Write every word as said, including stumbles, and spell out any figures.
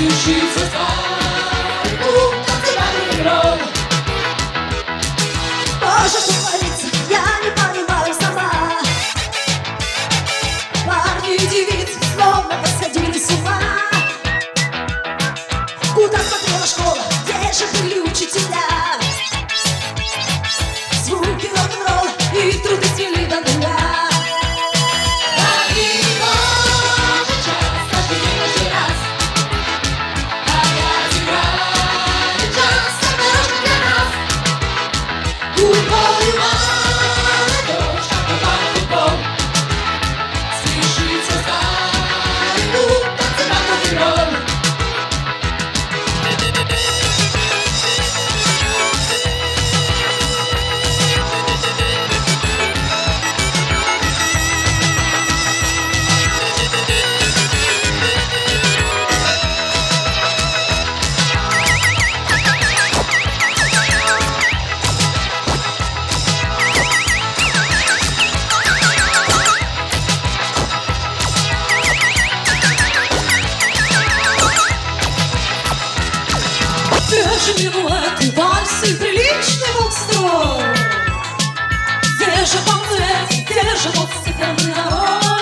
Свяжется с вами, танцевальный рок. Боже, что творится, я не понимаю сама. Парни и девицы словно посходили с ума. Куда смотрела школа, где же были учителя? Звуки рок-н-ролла и труды свели до нуля. Где же минуэты, вальсы, приличный был строй? Где же балет, где же вот степенный народ?